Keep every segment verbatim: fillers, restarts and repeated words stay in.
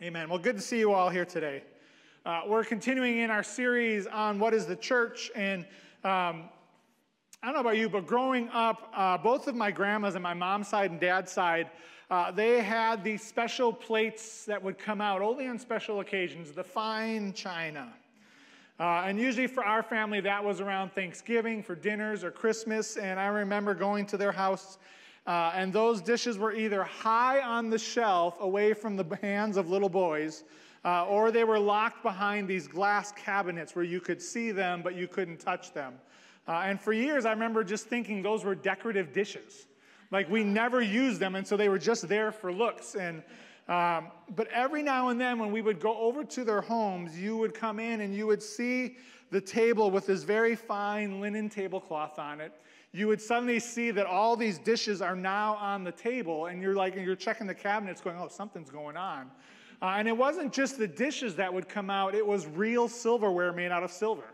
Amen. Well, good to see you all here today. Uh, we're continuing in our series on what is the church, and um, I don't know about you, but growing up, uh, both of my grandmas on my mom's side and dad's side, uh, they had these special plates that would come out only on special occasions, the fine china. Uh, and usually for our family, that was around Thanksgiving for dinners or Christmas, and I remember going to their house, uh, and those dishes were either high on the shelf away from the hands of little boys, uh, or they were locked behind these glass cabinets where you could see them, but you couldn't touch them. Uh, and for years, I remember just thinking those were decorative dishes. Like, we never used them, and so they were just there for looks. And um, but every now and then, when we would go over to their homes, you would come in and you would see the table with this very fine linen tablecloth on it. You would suddenly see that all these dishes are now on the table, and you're like, and you're checking the cabinets going, oh, something's going on. Uh, and it wasn't just the dishes that would come out, it was real silverware made out of silver.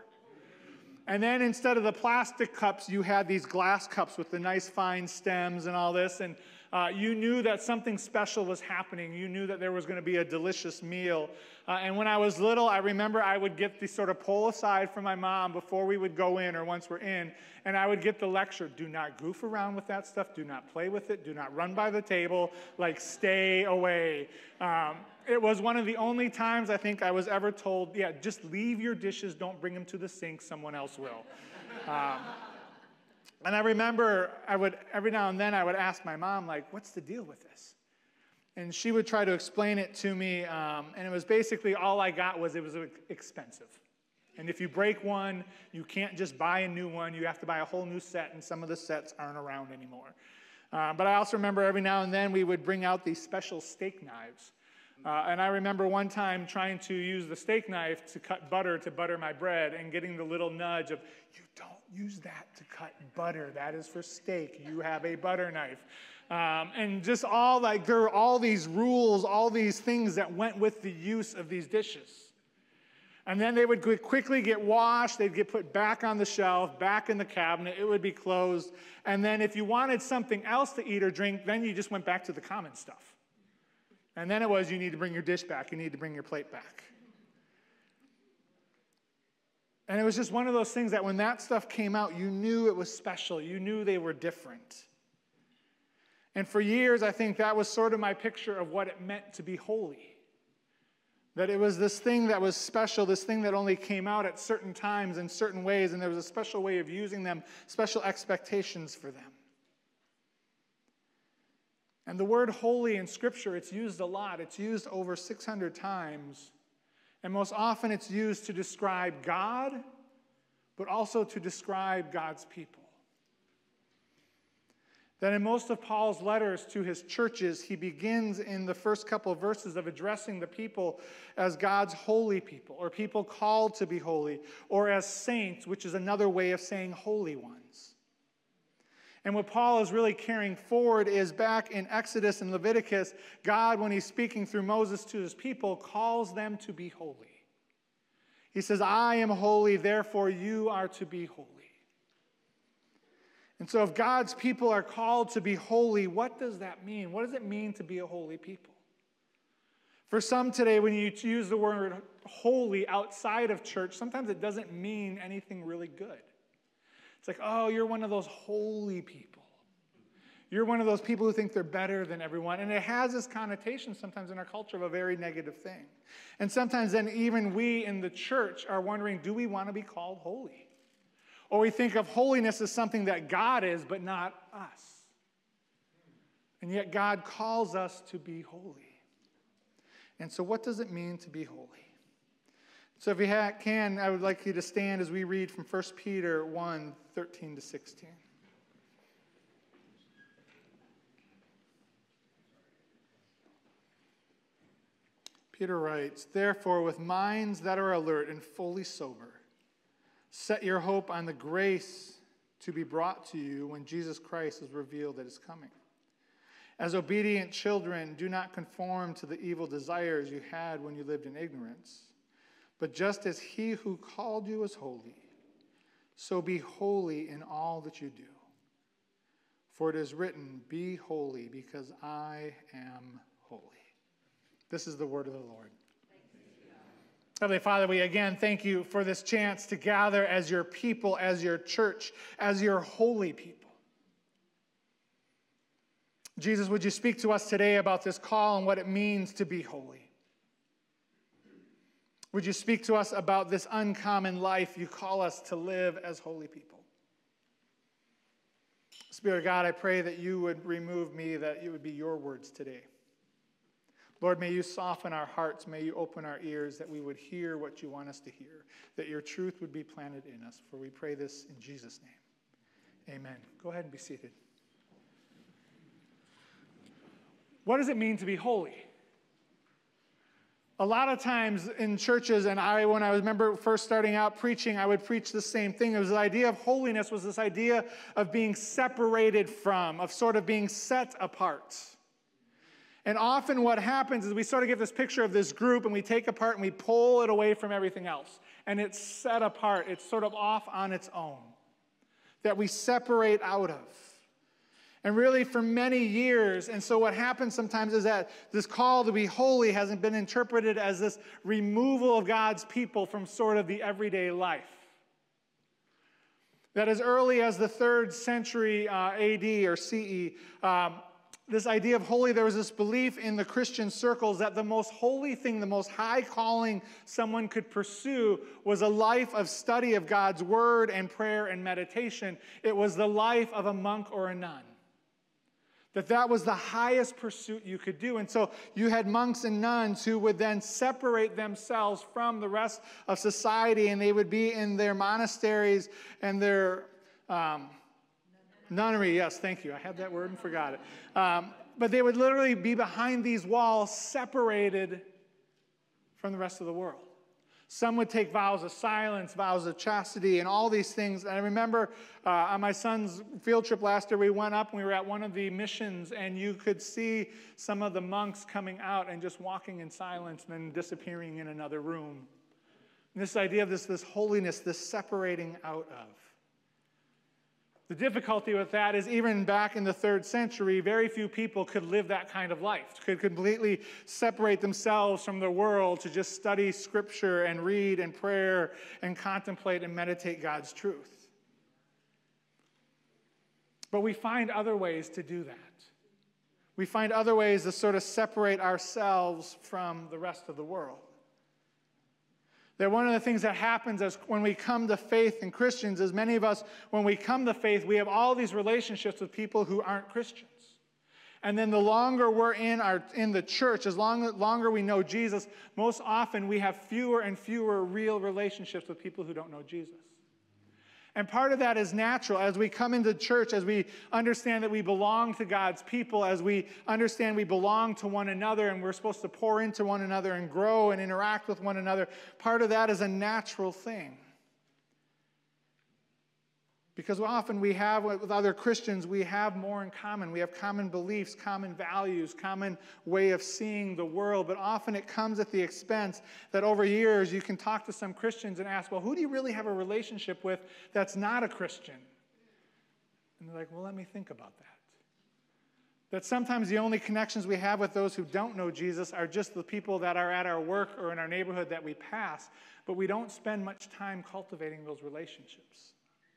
And then instead of the plastic cups, you had these glass cups with the nice fine stems and all this. And uh, you knew that something special was happening. You knew that there was going to be a delicious meal. Uh, and when I was little, I remember I would get the sort of pull aside from my mom before we would go in or once we're in. And I would get the lecture, do not goof around with that stuff. Do not play with it. Do not run by the table. Like, stay away. Um, It was one of the only times I think I was ever told, yeah, just leave your dishes, don't bring them to the sink, someone else will. Um, and I remember I would, every now and then I would ask my mom, like, what's the deal with this? And she would try to explain it to me, um, and it was basically all I got was it was expensive. And if you break one, you can't just buy a new one, you have to buy a whole new set, and some of the sets aren't around anymore. Uh, but I also remember every now and then we would bring out these special steak knives. Uh, and I remember one time trying to use the steak knife to cut butter to butter my bread and getting the little nudge of, you don't use that to cut butter. That is for steak. You have a butter knife. Um, and just all like, there were all these rules, all these things that went with the use of these dishes. And then they would quickly get washed. They'd get put back on the shelf, back in the cabinet. It would be closed. And then if you wanted something else to eat or drink, then you just went back to the common stuff. And then it was, you need to bring your dish back. You need to bring your plate back. And it was just one of those things that when that stuff came out, you knew it was special. You knew they were different. And for years, I think that was sort of my picture of what it meant to be holy. That it was this thing that was special, this thing that only came out at certain times in certain ways, and there was a special way of using them, special expectations for them. And the word holy in Scripture, it's used a lot. It's used over six hundred times. And most often it's used to describe God, but also to describe God's people. That in most of Paul's letters to his churches, he begins in the first couple of verses of addressing the people as God's holy people, or people called to be holy, or as saints, which is another way of saying holy ones. And what Paul is really carrying forward is back in Exodus and Leviticus, God, when he's speaking through Moses to his people, calls them to be holy. He says, I am holy, therefore you are to be holy. And so if God's people are called to be holy, what does that mean? What does it mean to be a holy people? For some today, when you use the word holy outside of church, sometimes it doesn't mean anything really good. It's like, oh, you're one of those holy people. You're one of those people who think they're better than everyone. And it has this connotation sometimes in our culture of a very negative thing. And sometimes then even we in the church are wondering, do we want to be called holy? Or we think of holiness as something that God is, but not us. And yet God calls us to be holy. And so what does it mean to be holy? So if you can, I would like you to stand as we read from First Peter one, thirteen to sixteen. Peter writes, therefore, with minds that are alert and fully sober, set your hope on the grace to be brought to you when Jesus Christ is revealed that is coming. As obedient children, do not conform to the evil desires you had when you lived in ignorance. But just as he who called you is holy, so be holy in all that you do. For it is written, be holy because I am holy. This is the word of the Lord. Heavenly Father, we again thank you for this chance to gather as your people, as your church, as your holy people. Jesus, would you speak to us today about this call and what it means to be holy? Would you speak to us about this uncommon life you call us to live as holy people? Spirit of God, I pray that you would remove me, that it would be your words today. Lord, may you soften our hearts, may you open our ears, that we would hear what you want us to hear, that your truth would be planted in us. For we pray this in Jesus' name. Amen. Go ahead and be seated. What does it mean to be holy? A lot of times in churches, and I, when I remember first starting out preaching, I would preach the same thing. It was the idea of holiness was this idea of being separated from, of sort of being set apart. And often what happens is we sort of get this picture of this group and we take apart and we pull it away from everything else. And it's set apart. It's sort of off on its own. That we separate out of. And really for many years, and so what happens sometimes is that this call to be holy hasn't been interpreted as this removal of God's people from sort of the everyday life. That as early as the third century uh, A D or C E, um, this idea of holy, there was this belief in the Christian circles that the most holy thing, the most high calling someone could pursue was a life of study of God's word and prayer and meditation. It was the life of a monk or a nun. That that was the highest pursuit you could do. And so you had monks and nuns who would then separate themselves from the rest of society, and they would be in their monasteries and their um, nunnery. Yes, thank you. I had that word and forgot it. Um, but they would literally be behind these walls, separated from the rest of the world. Some would take vows of silence, vows of chastity, and all these things. And I remember uh, on my son's field trip last year, we went up and we were at one of the missions, and you could see some of the monks coming out and just walking in silence and then disappearing in another room. And this idea of this, this holiness, this separating out of. The difficulty with that is even back in the third century, very few people could live that kind of life, could completely separate themselves from the world to just study Scripture and read and prayer and contemplate and meditate God's truth. But we find other ways to do that. We find other ways to sort of separate ourselves from the rest of the world. That one of the things that happens is when we come to faith in Christians is many of us, when we come to faith, we have all these relationships with people who aren't Christians. And then the longer we're in our in the church, as long as longer we know Jesus, most often we have fewer and fewer real relationships with people who don't know Jesus. And part of that is natural. As we come into church, as we understand that we belong to God's people, as we understand we belong to one another and we're supposed to pour into one another and grow and interact with one another, part of that is a natural thing. Because often we have, with other Christians, we have more in common. We have common beliefs, common values, common way of seeing the world. But often it comes at the expense that over years you can talk to some Christians and ask, well, who do you really have a relationship with that's not a Christian? And they're like, well, let me think about that. That sometimes the only connections we have with those who don't know Jesus are just the people that are at our work or in our neighborhood that we pass. But we don't spend much time cultivating those relationships.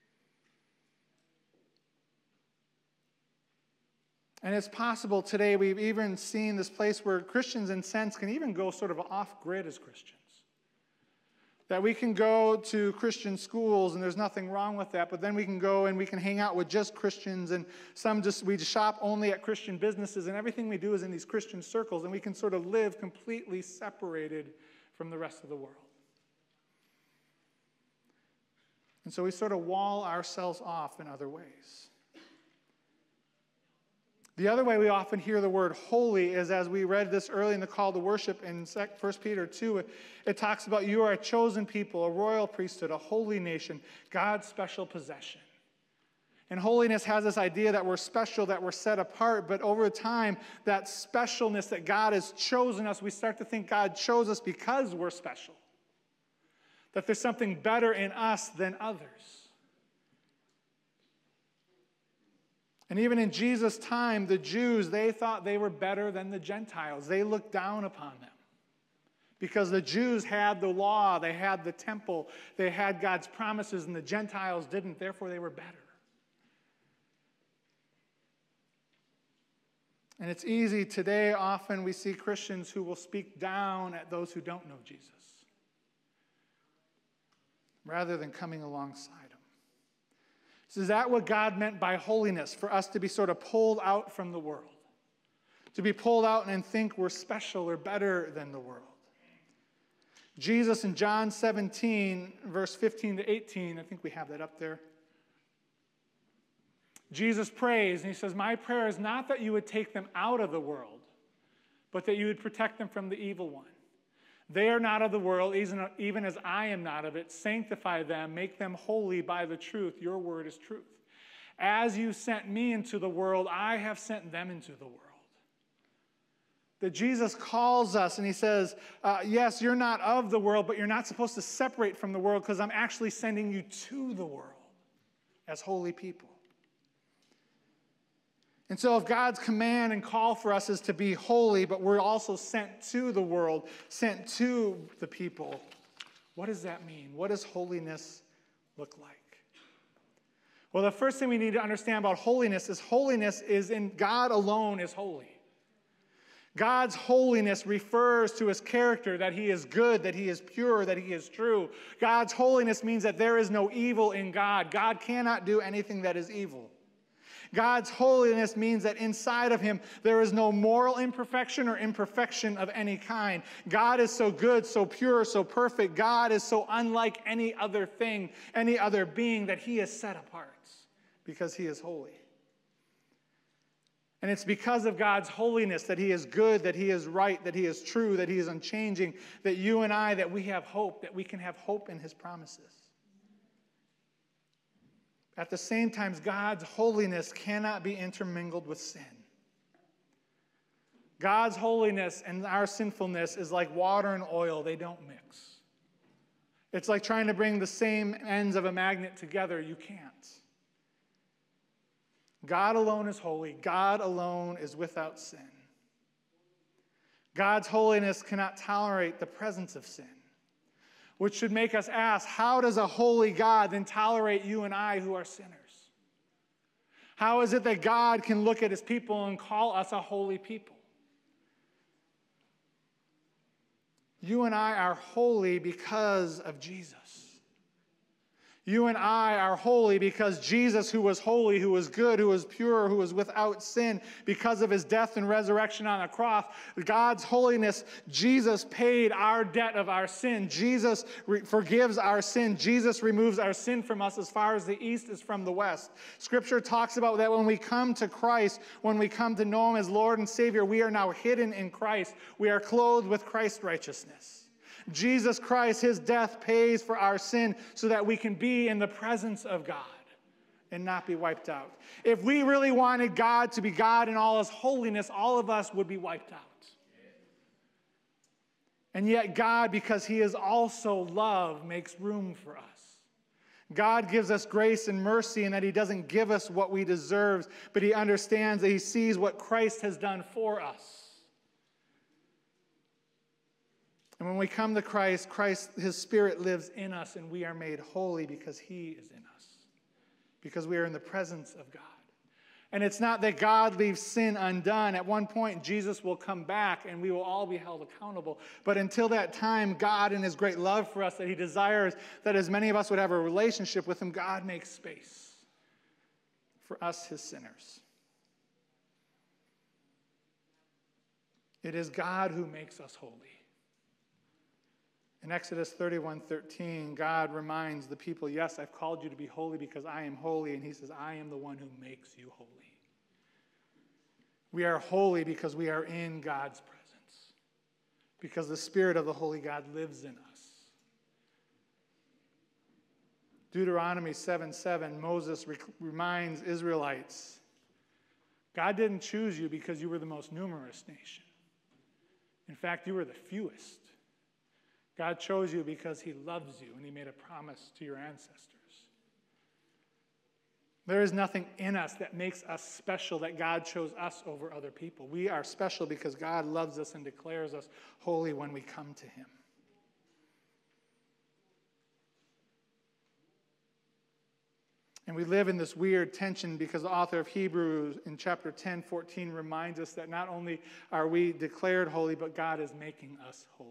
And it's possible today, we've even seen this place where Christians, in a sense, can even go sort of off-grid as Christians. That we can go to Christian schools, and there's nothing wrong with that, but then we can go and we can hang out with just Christians, and some just, we just shop only at Christian businesses, and everything we do is in these Christian circles, and we can sort of live completely separated from the rest of the world. And so we sort of wall ourselves off in other ways. The other way we often hear the word holy is, as we read this early in the call to worship in First Peter two, it, it talks about you are a chosen people, a royal priesthood, a holy nation, God's special possession. And holiness has this idea that we're special, that we're set apart, but over time, that specialness that God has chosen us, we start to think God chose us because we're special. That there's something better in us than others. And even in Jesus' time, the Jews, they thought they were better than the Gentiles. They looked down upon them. Because the Jews had the law, they had the temple, they had God's promises, and the Gentiles didn't. Therefore, they were better. And it's easy today, often we see Christians who will speak down at those who don't know Jesus, rather than coming alongside them. So is that what God meant by holiness? For us to be sort of pulled out from the world? To be pulled out and think we're special or better than the world? Jesus in John seventeen, verse fifteen to eighteen, I think we have that up there. Jesus prays, and he says, "My prayer is not that you would take them out of the world, but that you would protect them from the evil one. They are not of the world, even as I am not of it. Sanctify them, make them holy by the truth. Your word is truth. As you sent me into the world, I have sent them into the world." That Jesus calls us and he says, uh, yes, you're not of the world, but you're not supposed to separate from the world because I'm actually sending you to the world as holy people. And so if God's command and call for us is to be holy, but we're also sent to the world, sent to the people, what does that mean? What does holiness look like? Well, the first thing we need to understand about holiness is holiness is in God alone is holy. God's holiness refers to his character, that he is good, that he is pure, that he is true. God's holiness means that there is no evil in God. God cannot do anything that is evil. God's holiness means that inside of him there is no moral imperfection or imperfection of any kind. God is so good, so pure, so perfect. God is so unlike any other thing, any other being, that he is set apart because he is holy. And it's because of God's holiness, that he is good, that he is right, that he is true, that he is unchanging, that you and I, that we have hope, that we can have hope in his promises. At the same time, God's holiness cannot be intermingled with sin. God's holiness and our sinfulness is like water and oil. They don't mix. It's like trying to bring the same ends of a magnet together. You can't. God alone is holy. God alone is without sin. God's holiness cannot tolerate the presence of sin, which should make us ask, how does a holy God then tolerate you and I who are sinners? How is it that God can look at his people and call us a holy people? You and I are holy because of Jesus. You and I are holy because Jesus, who was holy, who was good, who was pure, who was without sin, because of his death and resurrection on the cross, God's holiness, Jesus paid our debt of our sin. Jesus re- forgives our sin. Jesus removes our sin from us as far as the east is from the west. Scripture talks about that when we come to Christ, when we come to know him as Lord and Savior, we are now hidden in Christ. We are clothed with Christ's righteousness. Jesus Christ, his death pays for our sin so that we can be in the presence of God and not be wiped out. If we really wanted God to be God in all his holiness, all of us would be wiped out. And yet God, because he is also love, makes room for us. God gives us grace and mercy in that he doesn't give us what we deserve, but he understands that he sees what Christ has done for us. And when we come to Christ, Christ, his Spirit lives in us, and we are made holy because he is in us, because we are in the presence of God. And it's not that God leaves sin undone. At one point, Jesus will come back, and we will all be held accountable. But until that time, God, in his great love for us, that he desires that as many of us would have a relationship with him, God makes space for us, his sinners. It is God who makes us holy. In Exodus thirty-one thirteen, God reminds the people, yes, I've called you to be holy because I am holy. And he says, I am the one who makes you holy. We are holy because we are in God's presence, because the Spirit of the holy God lives in us. Deuteronomy seven seven, Moses re- reminds Israelites, God didn't choose you because you were the most numerous nation. In fact, you were the fewest. God chose you because he loves you, and he made a promise to your ancestors. There is nothing in us that makes us special, that God chose us over other people. We are special because God loves us and declares us holy when we come to him. And we live in this weird tension because the author of Hebrews in chapter ten, fourteen reminds us that not only are we declared holy, but God is making us holy.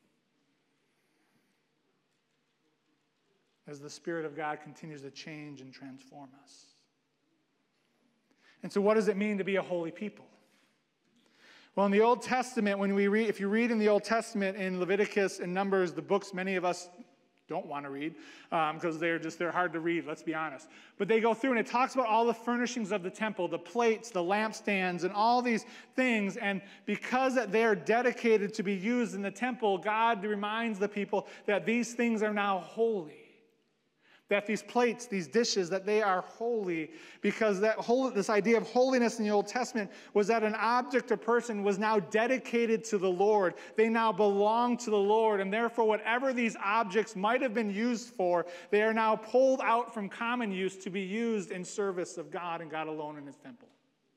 As the Spirit of God continues to change and transform us. And so what does it mean to be a holy people? Well, in the Old Testament, when we read, if you read in the Old Testament in Leviticus and Numbers, the books many of us don't want to read because um, they're just, they're hard to read, let's be honest. But they go through and it talks about all the furnishings of the temple, the plates, the lampstands, and all these things. And because that they are dedicated to be used in the temple, God reminds the people that these things are now holy. That these plates, these dishes, that they are holy, because that whole, this idea of holiness in the Old Testament was that an object or person was now dedicated to the Lord. They now belong to the Lord, and therefore whatever these objects might have been used for, they are now pulled out from common use to be used in service of God and God alone in his temple.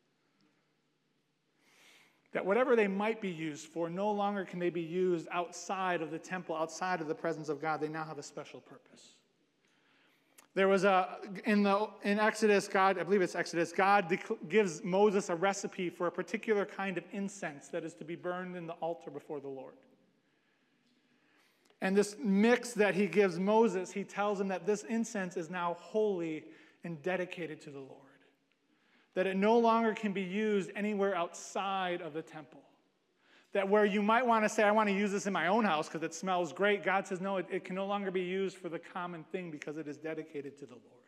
That whatever they might be used for, no longer can they be used outside of the temple, outside of the presence of God. They now have a special purpose. There was a, in the in Exodus, God, I believe it's Exodus, God dec- gives Moses a recipe for a particular kind of incense that is to be burned in the altar before the Lord. And this mix that he gives Moses, he tells him that this incense is now holy and dedicated to the Lord. That it no longer can be used anywhere outside of the temple. That where you might want to say, I want to use this in my own house because it smells great, God says, no, it, it can no longer be used for the common thing because it is dedicated to the Lord.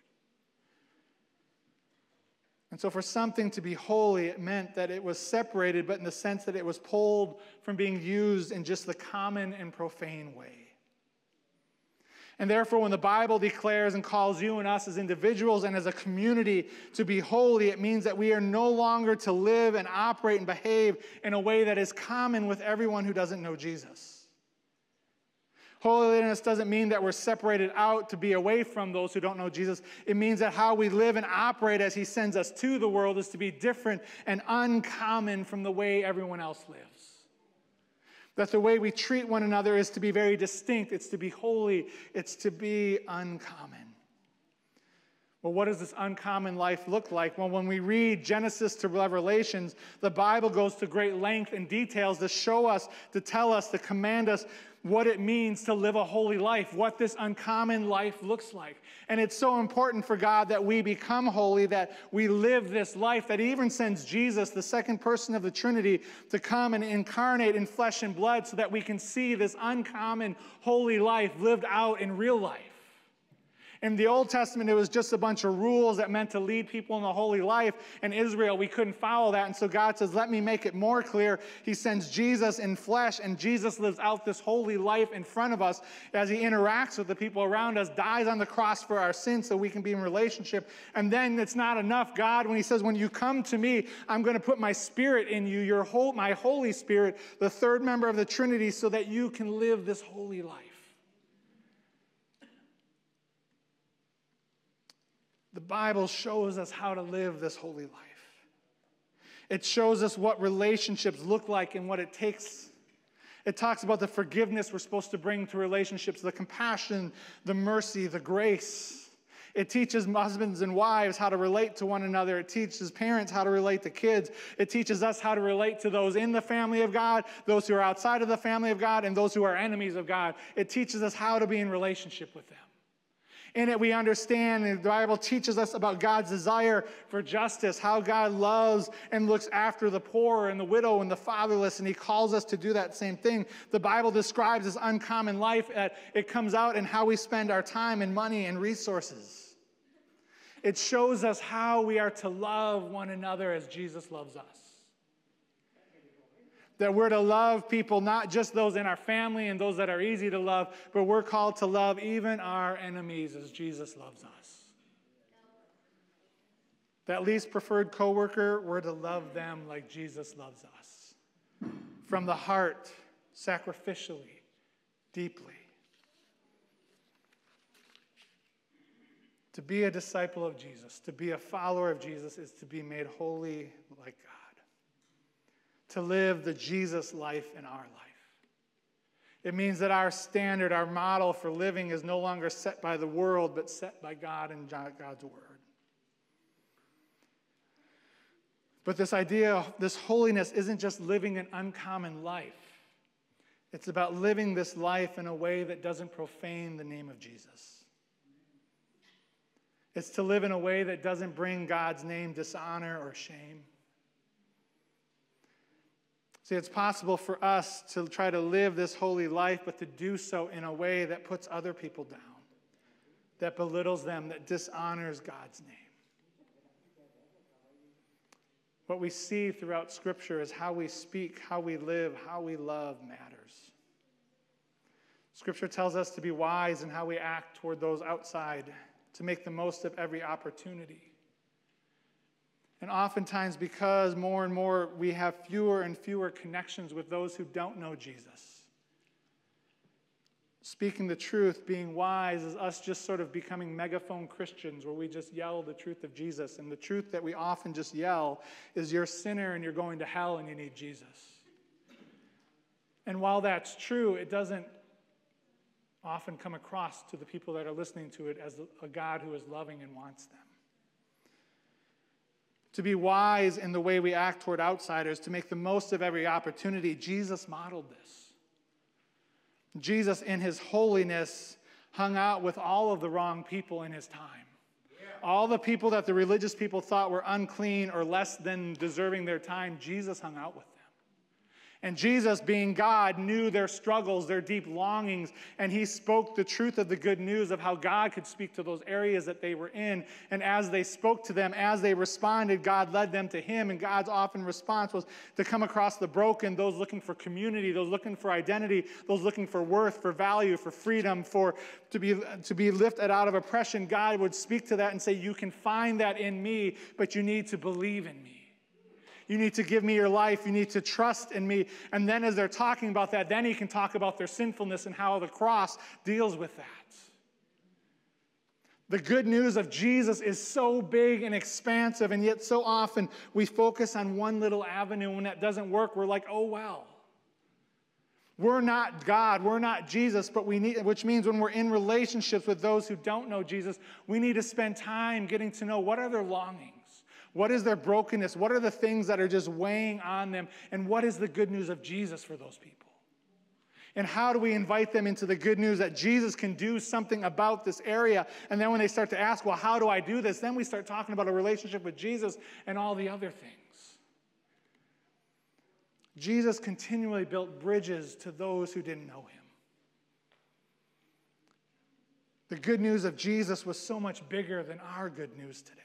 And so for something to be holy, it meant that it was separated, but in the sense that it was pulled from being used in just the common and profane way. And therefore, when the Bible declares and calls you and us as individuals and as a community to be holy, it means that we are no longer to live and operate and behave in a way that is common with everyone who doesn't know Jesus. Holiness doesn't mean that we're separated out to be away from those who don't know Jesus. It means that how we live and operate as he sends us to the world is to be different and uncommon from the way everyone else lives. That the way we treat one another is to be very distinct. It's to be holy. It's to be uncommon. Well, what does this uncommon life look like? Well, when we read Genesis to Revelations, the Bible goes to great length and details to show us, to tell us, to command us what it means to live a holy life, what this uncommon life looks like. And it's so important for God that we become holy, that we live this life, that he even sends Jesus, the second person of the Trinity, to come and incarnate in flesh and blood so that we can see this uncommon holy life lived out in real life. In the Old Testament, it was just a bunch of rules that meant to lead people in a holy life. In Israel, we couldn't follow that. And so God says, let me make it more clear. He sends Jesus in flesh, and Jesus lives out this holy life in front of us as he interacts with the people around us, dies on the cross for our sins so we can be in relationship. And then it's not enough. God, when he says, when you come to me, I'm going to put my spirit in you, your whole, my Holy Spirit, the third member of the Trinity, so that you can live this holy life. The Bible shows us how to live this holy life. It shows us what relationships look like and what it takes. It talks about the forgiveness we're supposed to bring to relationships, the compassion, the mercy, the grace. It teaches husbands and wives how to relate to one another. It teaches parents how to relate to kids. It teaches us how to relate to those in the family of God, those who are outside of the family of God, and those who are enemies of God. It teaches us how to be in relationship with them. In it, we understand, and the Bible teaches us about God's desire for justice, how God loves and looks after the poor and the widow and the fatherless, and he calls us to do that same thing. The Bible describes this uncommon life. That it comes out in how we spend our time and money and resources. It shows us how we are to love one another as Jesus loves us. That we're to love people, not just those in our family and those that are easy to love, but we're called to love even our enemies as Jesus loves us. That least preferred coworker, we're to love them like Jesus loves us. From the heart, sacrificially, deeply. To be a disciple of Jesus, to be a follower of Jesus, is to be made holy like God. To live the Jesus life in our life. It means that our standard, our model for living is no longer set by the world, but set by God and God's word. But this idea, this holiness, isn't just living an uncommon life. It's about living this life in a way that doesn't profane the name of Jesus. It's to live in a way that doesn't bring God's name dishonor or shame. See, it's possible for us to try to live this holy life, but to do so in a way that puts other people down, that belittles them, that dishonors God's name. What we see throughout Scripture is how we speak, how we live, how we love matters. Scripture tells us to be wise in how we act toward those outside, to make the most of every opportunity. And oftentimes, because more and more we have fewer and fewer connections with those who don't know Jesus, speaking the truth, being wise, is us just sort of becoming megaphone Christians where we just yell the truth of Jesus. And the truth that we often just yell is, you're a sinner and you're going to hell and you need Jesus. And while that's true, it doesn't often come across to the people that are listening to it as a God who is loving and wants them. To be wise in the way we act toward outsiders, to make the most of every opportunity, Jesus modeled this. Jesus, in his holiness, hung out with all of the wrong people in his time. Yeah. All the people that the religious people thought were unclean or less than deserving their time, Jesus hung out with them. And Jesus, being God, knew their struggles, their deep longings, and he spoke the truth of the good news of how God could speak to those areas that they were in. And as they spoke to them, as they responded, God led them to him. And God's often response was to come across the broken, those looking for community, those looking for identity, those looking for worth, for value, for freedom, for to be, to be lifted out of oppression. God would speak to that and say, you can find that in me, but you need to believe in me. You need to give me your life. You need to trust in me. And then as they're talking about that, then he can talk about their sinfulness and how the cross deals with that. The good news of Jesus is so big and expansive, and yet so often we focus on one little avenue. When that doesn't work, we're like, oh, well. We're not God. We're not Jesus, but we need, which means when we're in relationships with those who don't know Jesus, we need to spend time getting to know what are their longings. What is their brokenness? What are the things that are just weighing on them? And what is the good news of Jesus for those people? And how do we invite them into the good news that Jesus can do something about this area? And then when they start to ask, well, how do I do this? Then we start talking about a relationship with Jesus and all the other things. Jesus continually built bridges to those who didn't know him. The good news of Jesus was so much bigger than our good news today.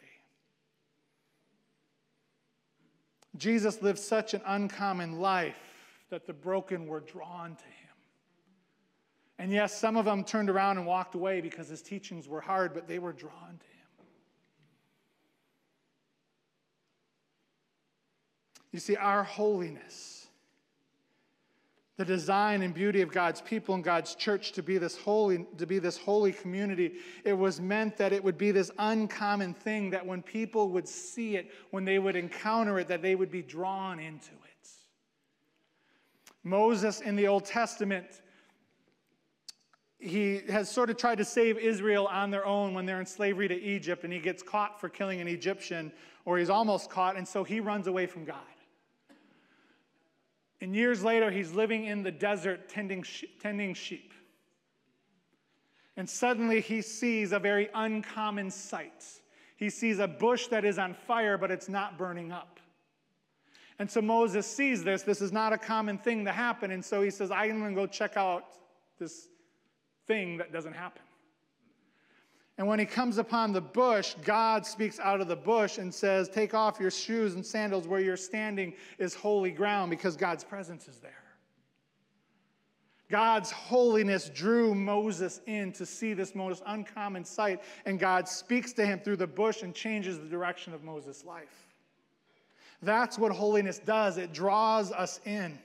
Jesus lived such an uncommon life that the broken were drawn to him. And yes, some of them turned around and walked away because his teachings were hard, but they were drawn to him. You see, our holiness, the design and beauty of God's people and God's church to be this holy, to be this holy community, it was meant that it would be this uncommon thing that when people would see it, when they would encounter it, that they would be drawn into it. Moses in the Old Testament, he has sort of tried to save Israel on their own when they're in slavery to Egypt, and he gets caught for killing an Egyptian, or he's almost caught, and so he runs away from God. And years later, he's living in the desert tending, tending sheep. And suddenly he sees a very uncommon sight. He sees a bush that is on fire, but it's not burning up. And so Moses sees this. This is not a common thing to happen. And so he says, I'm going to go check out this thing that doesn't happen. And when he comes upon the bush, God speaks out of the bush and says, take off your shoes and sandals. Where you're standing is holy ground, because God's presence is there. God's holiness drew Moses in to see this most uncommon sight, and God speaks to him through the bush and changes the direction of Moses' life. That's what holiness does. It draws us in.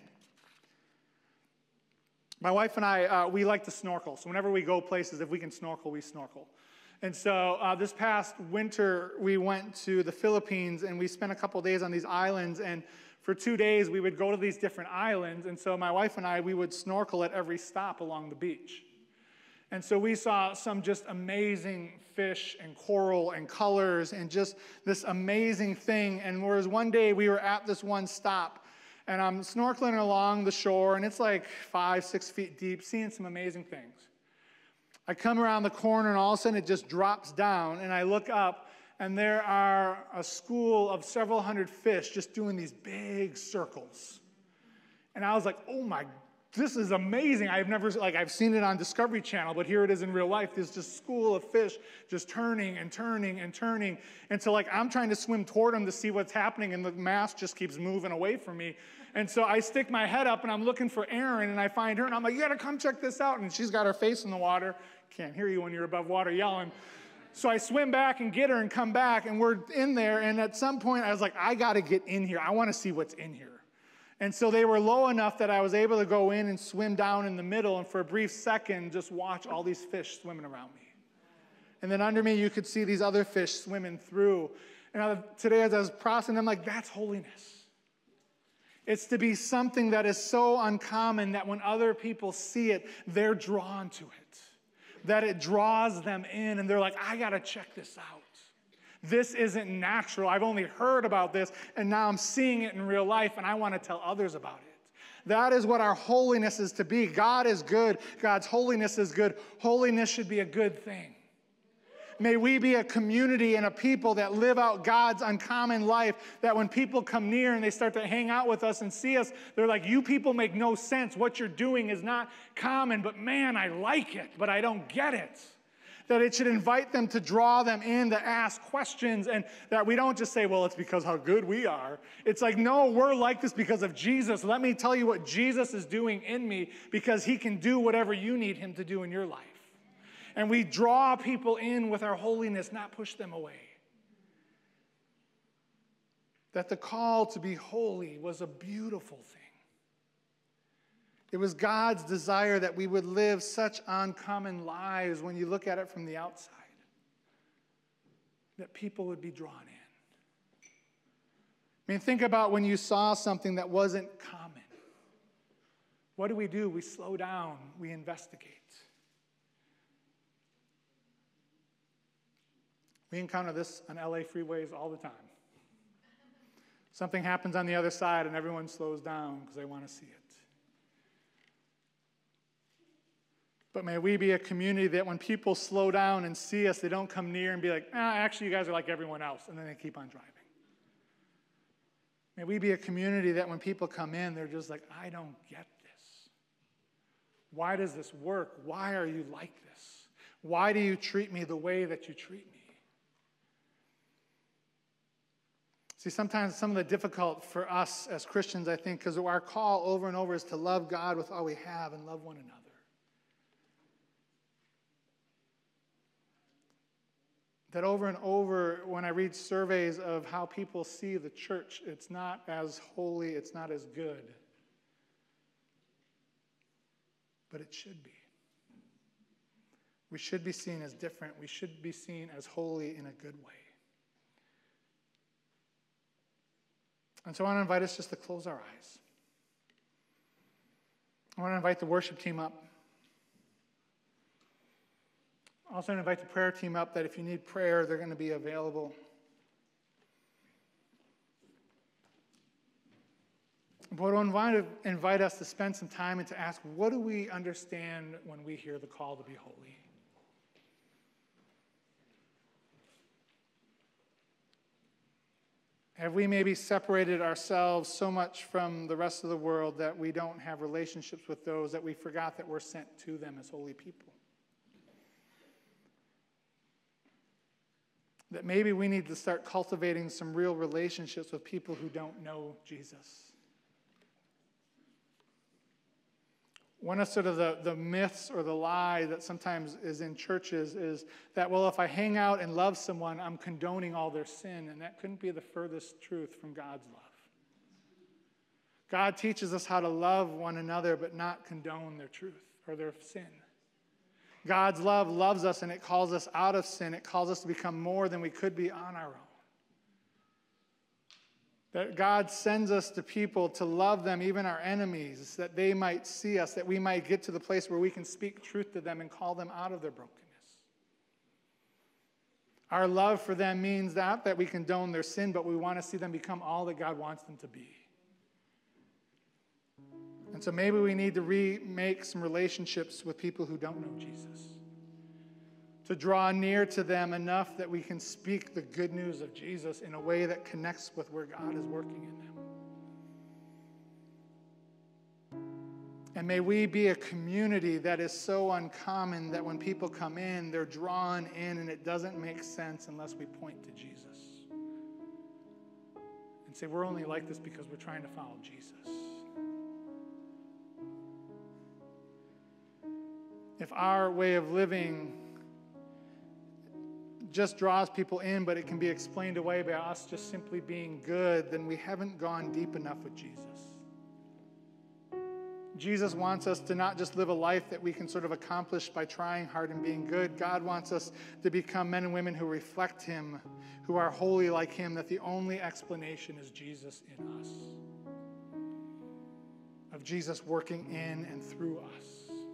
My wife and I, uh, we like to snorkel. So whenever we go places, if we can snorkel, we snorkel. And so uh, this past winter, we went to the Philippines, and we spent a couple days on these islands. And for two days, we would go to these different islands. And so my wife and I, we would snorkel at every stop along the beach. And so we saw some just amazing fish and coral and colors and just this amazing thing. And whereas one day we were at this one stop, and I'm snorkeling along the shore, and it's like five, six feet deep, seeing some amazing things. I come around the corner, and all of a sudden it just drops down, and I look up, and there are a school of several hundred fish just doing these big circles. And I was like, oh my, this is amazing. I've never, like, I've seen it on Discovery Channel, but here it is in real life. There's just a school of fish just turning and turning and turning. And so, like, I'm trying to swim toward them to see what's happening, and the mass just keeps moving away from me. And so I stick my head up, and I'm looking for Erin, and I find her, and I'm like, you got to come check this out. And she's got her face in the water. Can't hear you when you're above water yelling. So I swim back and get her and come back, and we're in there. And at some point, I was like, I got to get in here. I want to see what's in here. And so they were low enough that I was able to go in and swim down in the middle, and for a brief second, just watch all these fish swimming around me. And then under me, you could see these other fish swimming through. And today, as I was processing, I'm like, that's holiness. It's to be something that is so uncommon that when other people see it, they're drawn to it. That it draws them in, and they're like, I got to check this out. This isn't natural. I've only heard about this, and now I'm seeing it in real life, and I want to tell others about it. That is what our holiness is to be. God is good. God's holiness is good. Holiness should be a good thing. May we be a community and a people that live out God's uncommon life, that when people come near and they start to hang out with us and see us, they're like, you people make no sense. What you're doing is not common, but man, I like it, but I don't get it. That it should invite them to draw them in, to ask questions, and that we don't just say, well, it's because how good we are. It's like, no, we're like this because of Jesus. Let me tell you what Jesus is doing in me, because he can do whatever you need him to do in your life. And we draw people in with our holiness, not push them away. That the call to be holy was a beautiful thing. It was God's desire that we would live such uncommon lives when you look at it from the outside, that people would be drawn in. I mean, think about when you saw something that wasn't common. What do we do? We slow down. We investigate. We encounter this on L A freeways all the time. Something happens on the other side and everyone slows down because they want to see it. But may we be a community that when people slow down and see us, they don't come near and be like, ah, actually, you guys are like everyone else, and then they keep on driving. May we be a community that when people come in, they're just like, I don't get this. Why does this work? Why are you like this? Why do you treat me the way that you treat me? See, sometimes some of the difficult for us as Christians, I think, because our call over and over is to love God with all we have and love one another. That over and over, when I read surveys of how people see the church, it's not as holy, it's not as good. But it should be. We should be seen as different. We should be seen as holy in a good way. And so I want to invite us just to close our eyes. I want to invite the worship team up. I also invite the prayer team up, that if you need prayer, they're going to be available. But I want to invite us to spend some time and to ask, what do we understand when we hear the call to be holy? Have we maybe separated ourselves so much from the rest of the world that we don't have relationships with those, that we forgot that we're sent to them as holy people? That maybe we need to start cultivating some real relationships with people who don't know Jesus. One of sort of the, the myths or the lie that sometimes is in churches is that, well, if I hang out and love someone, I'm condoning all their sin, and that couldn't be the furthest truth from God's love. God teaches us how to love one another but not condone their truth or their sin. God's love loves us, and it calls us out of sin. It calls us to become more than we could be on our own. That God sends us to people to love them, even our enemies, that they might see us, that we might get to the place where we can speak truth to them and call them out of their brokenness. Our love for them means not that we condone their sin, but we want to see them become all that God wants them to be. And so maybe we need to remake some relationships with people who don't know Jesus, to draw near to them enough that we can speak the good news of Jesus in a way that connects with where God is working in them. And may we be a community that is so uncommon that when people come in, they're drawn in, and it doesn't make sense unless we point to Jesus and say, we're only like this because we're trying to follow Jesus. If our way of living just draws people in, but it can be explained away by us just simply being good, then we haven't gone deep enough with Jesus. Jesus wants us to not just live a life that we can sort of accomplish by trying hard and being good. God wants us to become men and women who reflect him, who are holy like him, that the only explanation is Jesus in us, of Jesus working in and through us.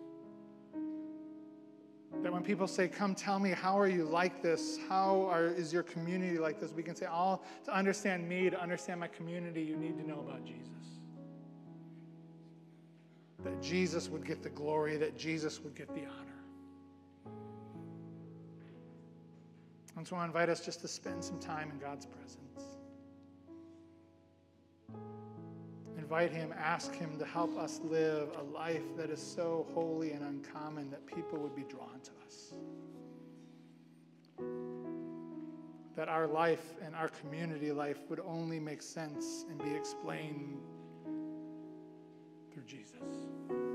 That when people say, come tell me, how are you like this? How are, is your community like this? We can say, all to understand me, to understand my community, you need to know about Jesus. That Jesus would get the glory, that Jesus would get the honor. And so I invite us just to spend some time in God's presence. Invite him, ask him to help us live a life that is so holy and uncommon that people would be drawn to us. That our life and our community life would only make sense and be explained through Jesus.